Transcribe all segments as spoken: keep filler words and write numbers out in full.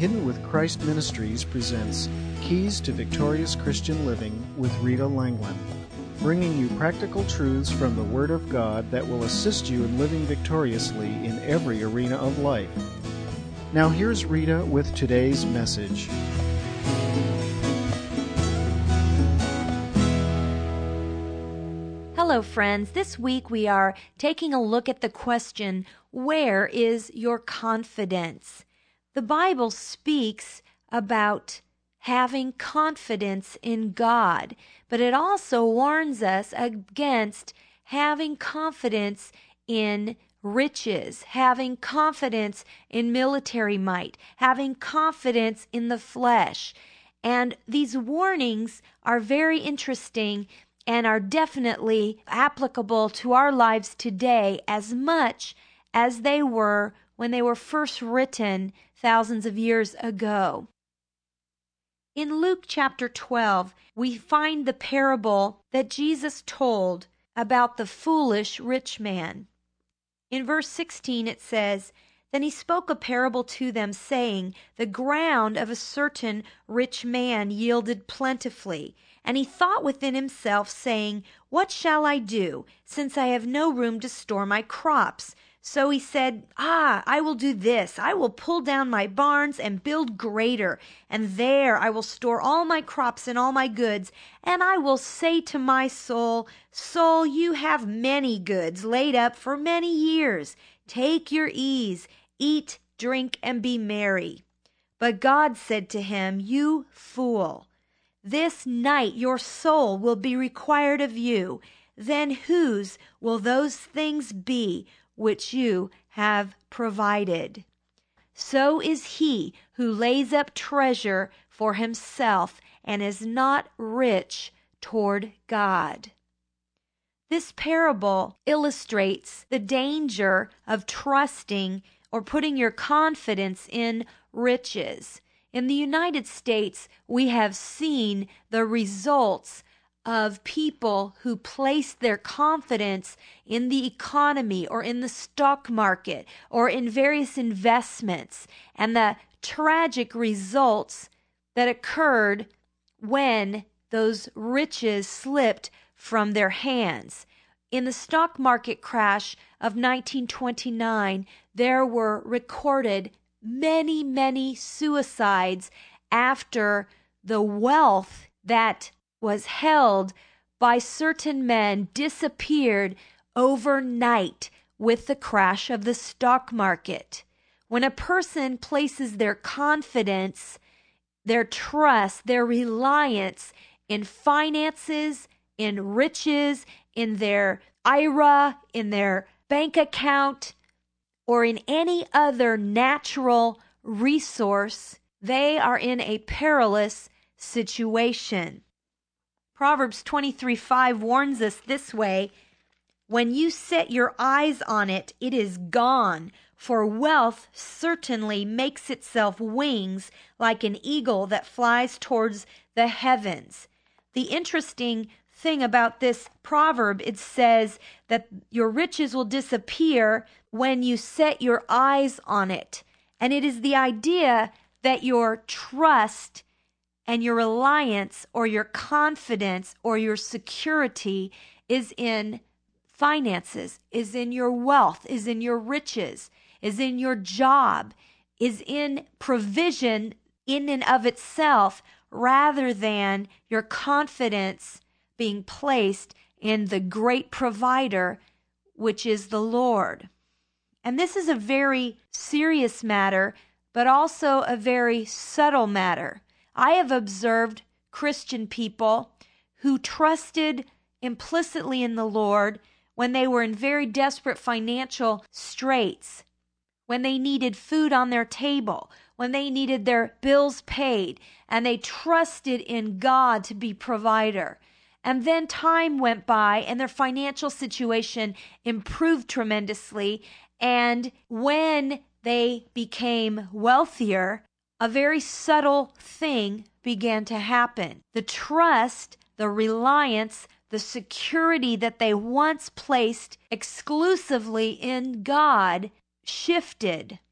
Hidden with Christ Ministries presents Keys to Victorious Christian Living with Rita Langland, bringing you practical truths from the Word of God that will assist you in living victoriously in every arena of life. Now here's Rita with today's message. Hello, friends. This week we are taking a look at the question, where is your confidence? The Bible speaks about having confidence in God, but it also warns us against having confidence in riches, having confidence in military might, having confidence in the flesh. And these warnings are very interesting and are definitely applicable to our lives today as much as they were when they were first written thousands of years ago. In Luke chapter twelve, we find the parable that Jesus told about the foolish rich man. In verse sixteen it says, "Then he spoke a parable to them, saying, The ground of a certain rich man yielded plentifully. And he thought within himself, saying, What shall I do, since I have no room to store my crops? So he said, Ah, I will do this. I will pull down my barns and build greater, and there I will store all my crops and all my goods. And I will say to my soul, Soul, you have many goods laid up for many years. Take your ease, eat, drink, and be merry. But God said to him, You fool, this night your soul will be required of you. Then whose will those things be which you have provided? So is he who lays up treasure for himself and is not rich toward God." This parable illustrates the danger of trusting or putting your confidence in riches. In the United States, we have seen the results of people who place their confidence in the economy or in the stock market or in various investments, and the tragic results that occurred when those riches slipped from their hands. In the stock market crash of nineteen twenty-nine, there were recorded many, many suicides after the wealth that was held by certain men disappeared overnight with the crash of the stock market. When a person places their confidence, their trust, their reliance in finances, in riches, in their I R A, in their bank account, or in any other natural resource, they are in a perilous situation. Proverbs twenty-three five warns us this way, "When you set your eyes on it, it is gone, for wealth certainly makes itself wings like an eagle that flies towards the heavens." The interesting thing about this proverb, it says that your riches will disappear when you set your eyes on it. And it is the idea that your trust and your reliance or your confidence or your security is in finances, is in your wealth, is in your riches, is in your job, is in provision in and of itself, rather than your confidence being placed in the great provider, which is the Lord. And this is a very serious matter, but also a very subtle matter. I have observed Christian people who trusted implicitly in the Lord when they were in very desperate financial straits, when they needed food on their table, when they needed their bills paid, and they trusted in God to be provider. And then time went by and their financial situation improved tremendously. And when they became wealthier, a very subtle thing began to happen. The trust, the reliance, the security that they once placed exclusively in God shifted.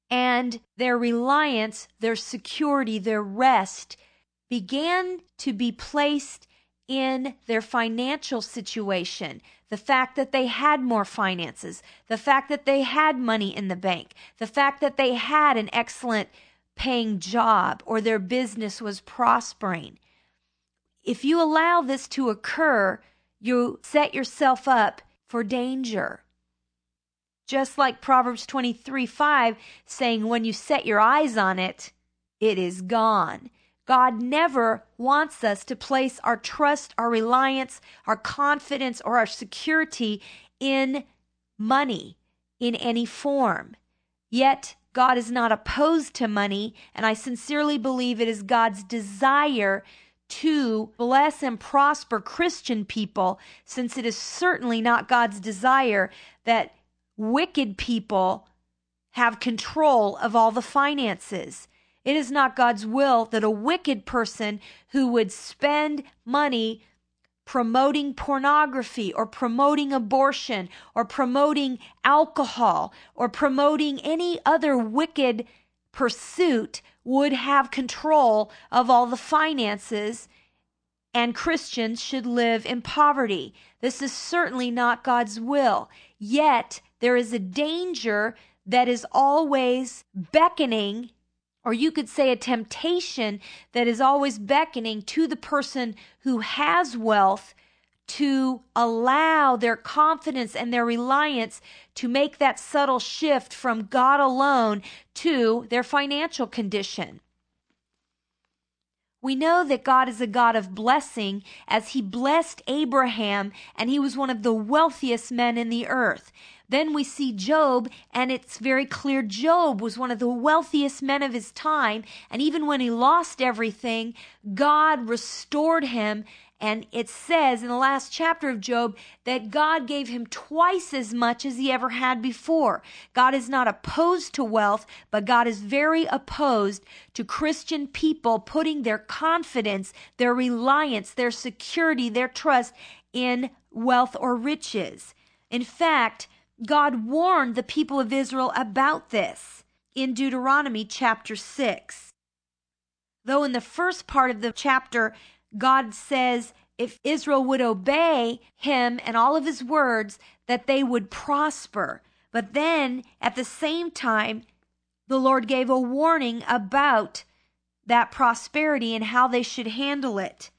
and their reliance, their security, their rest began to be placed in their financial situation. The fact that they had more finances, the fact that they had money in the bank, the fact that they had an excellent paying job or their business was prospering. If you allow this to occur, you set yourself up for danger. Just like Proverbs twenty-three five saying, when you set your eyes on it, it is gone. God never wants us to place our trust, our reliance, our confidence, or our security in money in any form. Yet, God is not opposed to money, and I sincerely believe it is God's desire to bless and prosper Christian people, since it is certainly not God's desire that wicked people have control of all the finances. It is not God's will that a wicked person who would spend money promoting pornography or promoting abortion or promoting alcohol or promoting any other wicked pursuit would have control of all the finances, and Christians should live in poverty. This is certainly not God's will. Yet there is a danger that is always beckoning, or you could say a temptation that is always beckoning to the person who has wealth to allow their confidence and their reliance to make that subtle shift from God alone to their financial condition. We know that God is a God of blessing, as he blessed Abraham, and he was one of the wealthiest men in the earth. Then we see Job, and it's very clear Job was one of the wealthiest men of his time, and even when he lost everything, God restored him. And it says in the last chapter of Job that God gave him twice as much as he ever had before. God is not opposed to wealth, but God is very opposed to Christian people putting their confidence, their reliance, their security, their trust in wealth or riches. In fact, God warned the people of Israel about this in Deuteronomy chapter six. Though in the first part of the chapter, God says if Israel would obey him and all of his words, that they would prosper. But then at the same time, the Lord gave a warning about that prosperity and how they should handle it.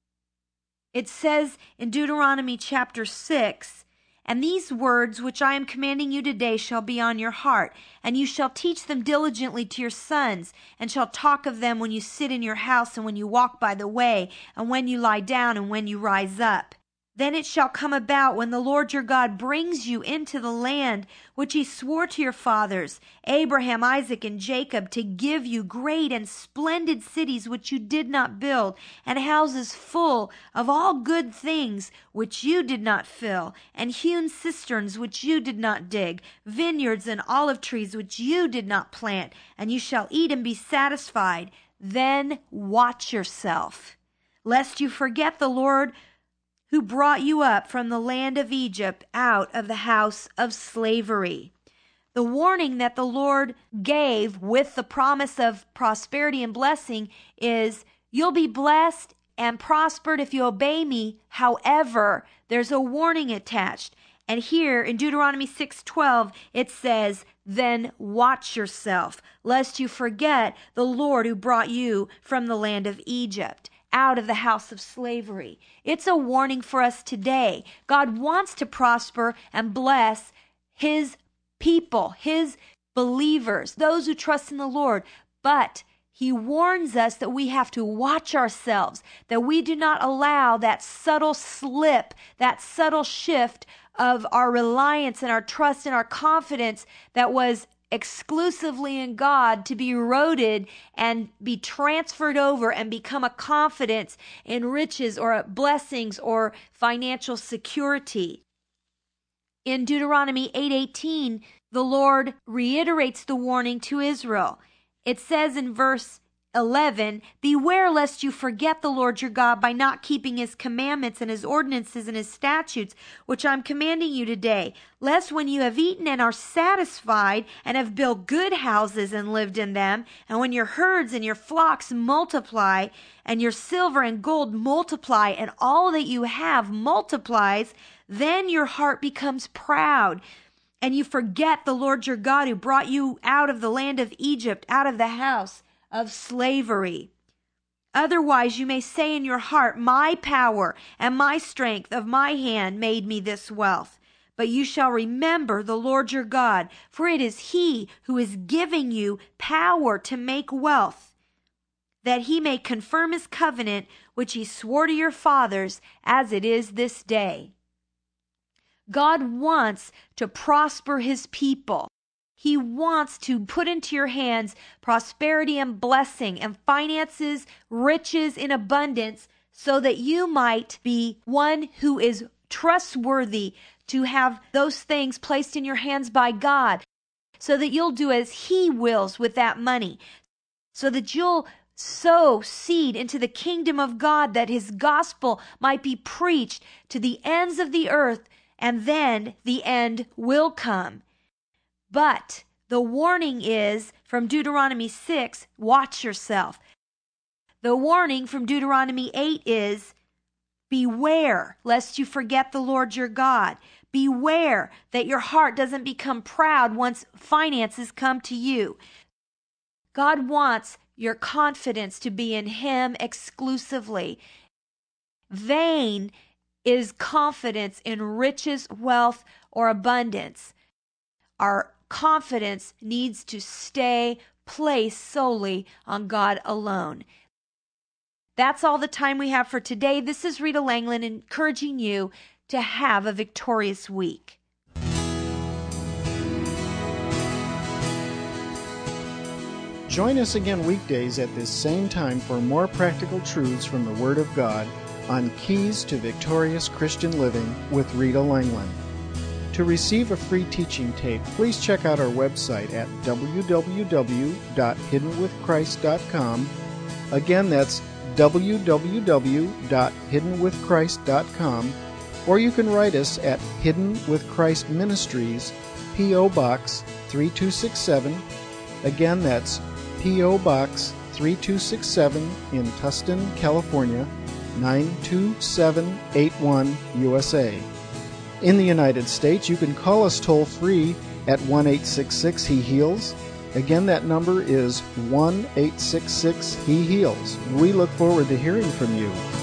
It says in Deuteronomy chapter six, "And these words which I am commanding you today shall be on your heart, and you shall teach them diligently to your sons, and shall talk of them when you sit in your house, and when you walk by the way, and when you lie down, and when you rise up. Then it shall come about, when the Lord your God brings you into the land which he swore to your fathers, Abraham, Isaac, and Jacob, to give you great and splendid cities which you did not build, and houses full of all good things which you did not fill, and hewn cisterns which you did not dig, vineyards and olive trees which you did not plant, and you shall eat and be satisfied. Then watch yourself, lest you forget the Lord who brought you up from the land of Egypt, out of the house of slavery." The warning that the Lord gave with the promise of prosperity and blessing is, you'll be blessed and prospered if you obey me. However, there's a warning attached. And here in Deuteronomy six twelve, it says, "Then watch yourself, lest you forget the Lord who brought you from the land of Egypt, out of the house of slavery." It's a warning for us today. God wants to prosper and bless his people, his believers, those who trust in the Lord. But he warns us that we have to watch ourselves, that we do not allow that subtle slip, that subtle shift of our reliance and our trust and our confidence that was exclusively in God to be eroded and be transferred over and become a confidence in riches or blessings or financial security. In Deuteronomy eight eighteen, the Lord reiterates the warning to Israel. It says in verse eleven, beware lest you forget the Lord your God by not keeping his commandments and his ordinances and his statutes, which I'm commanding you today, lest when you have eaten and are satisfied and have built good houses and lived in them, and when your herds and your flocks multiply, and your silver and gold multiply, and all that you have multiplies, then your heart becomes proud, and you forget the Lord your God who brought you out of the land of Egypt, out of the house of slavery. Otherwise you may say in your heart, my power and my strength of my hand made me this wealth. But you shall remember the Lord your God, for it is he who is giving you power to make wealth, that he may confirm his covenant, which he swore to your fathers, as it is this day. God wants to prosper his people. He wants to put into your hands prosperity and blessing and finances, riches in abundance, so that you might be one who is trustworthy to have those things placed in your hands by God, so that you'll do as he wills with that money, so that you'll sow seed into the kingdom of God, that his gospel might be preached to the ends of the earth, and then the end will come. But the warning is from Deuteronomy six, watch yourself. The warning from Deuteronomy eight is, beware lest you forget the Lord your God. Beware that your heart doesn't become proud once finances come to you. God wants your confidence to be in him exclusively. Vain is confidence in riches, wealth, or abundance. Our confidence needs to stay placed solely on God alone. That's all the time we have for today. This is Rita Langland encouraging you to have a victorious week. Join us again weekdays at this same time for more practical truths from the Word of God on Keys to Victorious Christian Living with Rita Langland. To receive a free teaching tape, please check out our website at w w w dot hidden with christ dot com. Again, that's w w w dot hidden with christ dot com, or you can write us at Hidden with Christ Ministries, P O. Box three two six seven. Again, that's P O. Box three two six seven in Tustin, California, nine two seven eight one, U S A. In the United States, you can call us toll-free at one eight six six, He Heals. Again, that number is one eight six six, He Heals. We look forward to hearing from you.